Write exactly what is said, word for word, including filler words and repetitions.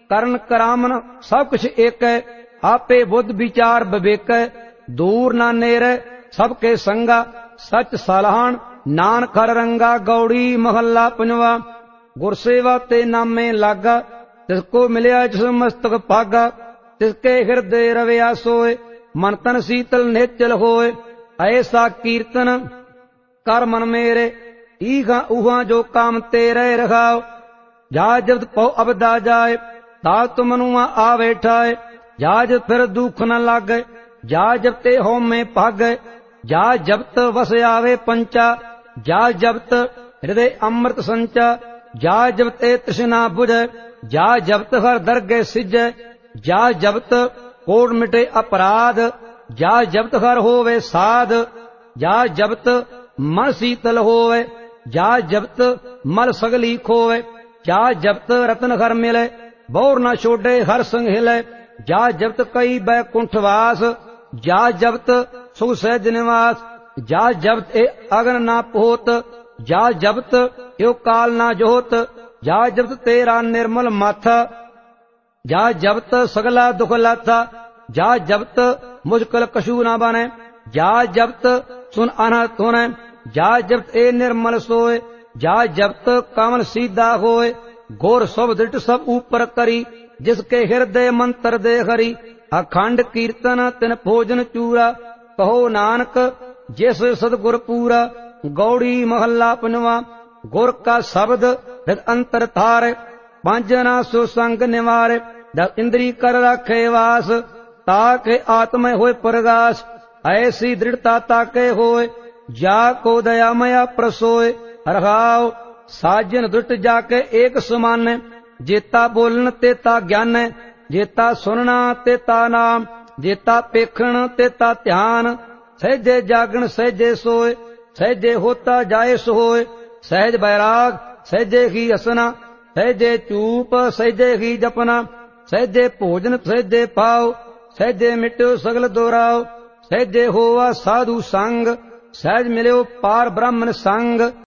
ਕਰਨ ਕਰਾਮਨ ਸਭ ਕੁਛ ਏਕੈ। ਆਪੇ ਬੁੱਧ ਵਿਚਾਰ ਵਿਵੇਕੈ, ਦੂਰ ਨਾ ਨੇਰੈ ਸਭ ਕੇ ਸੰਗਾ। ਸਚ ਸਲਾਹਣ ਨਾਨਕ ਹਰ ਰੰਗਾ, ਗੌੜੀ ਮਹੱਲਾ ਪੰਜਵਾ। ਗੁਰਸੇਵਾ ਤੇ ਨਾਮੇ ਲਾਗਾ, ਤਿਸ ਕੋ ਮਿਲਿਆ ਜਿਸ ਮਸਤਕ ਭਾਗਾ। ਤਿਸਕੇ ਹਿਰਦੇ ਰਵਿਆ ਸੋਏ, ਮਨ ਤਨ ਸੀਤਲ ਨਿਹਚਲ ਹੋਏ। ਐਸਾ ਕੀਰਤਨ ਕਰ ਮਨ ਮੇਰੇ, ਈਹਾਂ ਊਹਾਂ ਜੋ ਕਾਮ ਤੇਰੇ ਰਖਾਓ। ਜਾ ਜਬਤ ਪਉ ਅਬਦਾ ਜਾਏ, ਤਾ ਤੁਮ ਮਨੁਆ ਆਵੇ ਠਾਏ। ਜਾ ਜਬ ਫਿਰ ਦੁਖ ਨ ਲਾਗੇ, ਜਾ ਜਬਤੇ ਹਉਮੈ ਭਾਗੇ। ਜਾ ਜਬਤ ਵਸ ਆਵੇ ਪੰਚਾ, ਜਾ ਜਬਤ ਹਿਰਦੇ ਅੰਮ੍ਰਿਤ ਸੰਚਾ। ਜਾ ਜਬਤੇ ਤ੍ਰਿਸ਼ਨਾ ਬੁਝੈ, ਜਾ ਜਬਤ ਹਰ ਦਰਗਹਿ ਸਿਜੈ। ਜਾ ਜਬਤ ਕੋਟ ਮਿਟੇ ਅਪਰਾਧ, ਜਾ ਜਬਤ ਹਰ ਹੋਵੇ ਸਾਧ। ਜਾ ਜਬਤ ਮਨ ਸੀਤਲ ਹੋਵੇ, ਜਾ ਜਬਤ ਮਲ ਸਗਲੀ ਖੋਵੇ। ਜਾ ਜਬਤ ਰਤਨ ਹਰ ਮਿਲੇ, ਬੌਰ ਨਾ ਛੋਡੇ ਹਰ ਸੰਗ ਹਿਲੇ। ਜਾ ਜਬਤ ਕਈ ਬੈਕੁੰਠ ਵਾਸ, ਜਾ ਜਬਤ ਸੁਖ ਸਹਿਜ ਨਿਵਾਸ। ਜਾ ਜਬਤ ਇਹ ਅਗਨ ਨਾ ਪੋਤ, ਜਾ ਜਬਤ ਇਹ ਕਾਲ ਨਾ ਜੋਤ। ਜਾ ਜਬਤ ਤੇਰਾ ਨਿਰਮਲ ਮਾਥਾ, ਜਾ ਜਬਤ ਸਗਲਾ ਦੁਖ ਲਾਥਾ। ਜਾ ਜਬਤ ਮੁਸ਼ਕਲ ਕਛੂ ਨਾ ਬਨੇ, ਜਾ ਜਬਤ ਸੁਨ ਅਨਹਦ ਹੋਨੈ। ਜਾ ਜਬਤ ਇਹ ਨਿਰਮਲ ਸੋਏ, ਜਾ ਜਬਤ ਕਮਲ ਸੀਧਾ ਹੋਏ। ਗੁਰ ਸਭ ਦ੍ਰਿਟ ਸਭ ਉਪਰ ਕਰੀ, ਜਿਸ ਕੇ ਹਿਰਦੇ ਮੰਤਰ ਦੇ ਹਰੀ। ਅਖੰਡ ਕੀਰਤਨ ਤਿਨ ਭੋਜਨ ਚੂਰਾ, ਕਹੋ ਨਾਨਕ ਜਿਸ ਸਤਿਗੁਰ ਪੂਰਾ। ਗੌੜੀ ਮਹੱਲਾ ਪੰਜਵਾ। ਗੁਰ ਕਾ ਸ਼ਬਦ ਹਿਤ ਅੰਤਰ ਧਾਰੇ, ਪੰਜ ਨਾ ਸੋ ਸੰਗ ਨਿਵਾਰੇ। ਦਸ ਇੰਦਰੀ ਕਰ ਰਾਖੇ ਵਾਸ, ਤਾਕੇ ਆਤਮੈ ਹੋਏ ਪ੍ਰਗਾਸ। ਐਸੀ ਦ੍ਰਿੜਤਾ ਤਾਕੇ ਹੋਏ, ਜਾ ਕੋ ਦਇਆ ਮਇਆ ਪ੍ਰਸੋਏ। ਰਹਾਉ ਸਾਜਨ ਦੁਟ ਜਾਕੇ ਏਕ ਸਮਾਨੈ, ਜੇਤਾ ਬੋਲਣ ਤੇਤਾ ਗਿਆਨੈ। ਜੇਤਾ ਸੁਨਣਾ ਤੇਤਾ ਨਾਮ, ਜੇਤਾ ਪੇਖਣ ਤੇਤਾ ਧਿਆਨ। ਸਹਿਜੇ ਜਾਗਣ ਸਹਿਜੇ ਸੋਏ, ਸਹਿਜੇ ਹੋਤਾ ਜਾਏ ਸੋਏ। ਸਹਿਜ ਬੈਰਾਗ ਸਹਿਜੇ ਹੀ ਹਸਨਾ, ਸਹਿਜੇ ਚੂਪ ਸਹਿਜੇ ਹੀ ਜਪਨਾ। ਸਹਿਜੇ ਭੋਜਨ ਸਹਿਜੇ ਪਾਓ, ਸਹਿਜੇ ਮਿਟਿਓ ਸਗਲ ਦੋਰਾਓ। ਸਹਿਜੇ ਹੋਆ ਸਾਧੂ ਸੰਗ, ਸਹਿਜ ਮਿਲਿਓ ਪਾਰ ਬ੍ਰਹਮਨ ਸੰਗ।